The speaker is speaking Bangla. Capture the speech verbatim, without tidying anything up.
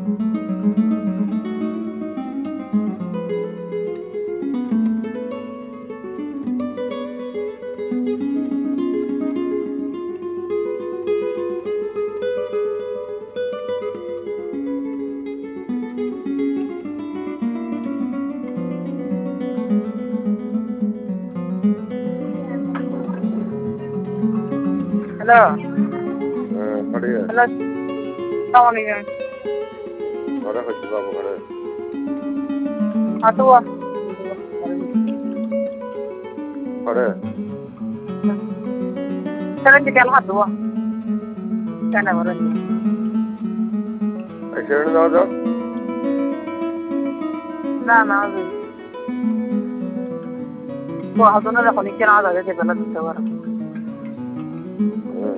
হ্যালো। হ্যাঁ, बढ़िया। হ্যালো, আসসালামু আলাইকুম। ঘরে হয়েছে বাবু ঘরে। হাঁটু ঘরে। Karen di কেন হাঁটু কেন করেন এখানে যাওয়া যাক। না না তো হাতনে যখন কেন আগে যেতে না দিতে পারে